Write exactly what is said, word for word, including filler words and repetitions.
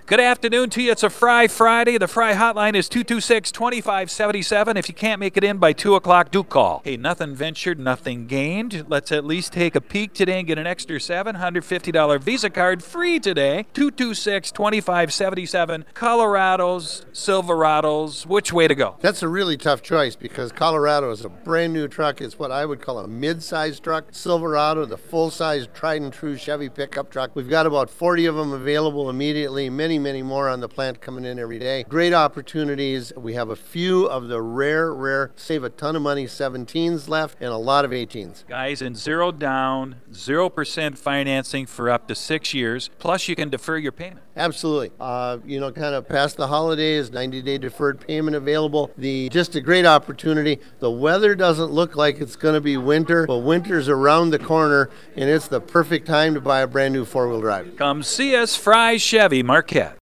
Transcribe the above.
Good afternoon to you. It's a Fry Friday. The Fry hotline is two two six, two five seven seven. If you can't make it in by two o'clock, do call. Hey, nothing ventured, nothing gained. Let's at least take a peek today and get an extra seven hundred fifty dollars Visa card free today. two two six, two five seven seven. Colorados, Silverados, which way to go? That's a really tough choice because Colorado is a brand new truck. It's what I would call a mid-sized truck. Silverado, the full-size tried and true Chevy pickup truck. We've got about forty of them available immediately. Many many more on the plant coming in every day. Great opportunities. We have a few of the rare, rare, save a ton of money seventeens left and a lot of eighteens. Guys, in zero down, zero percent financing for up to six years, plus you can defer your payment. Absolutely. Uh, you know, kind of past the holidays, ninety-day deferred payment available. The Just a great opportunity. The weather doesn't look like it's going to be winter, but winter's around the corner, and it's the perfect time to buy a brand new four-wheel drive. Come see us, Fry Chevy, Marquette.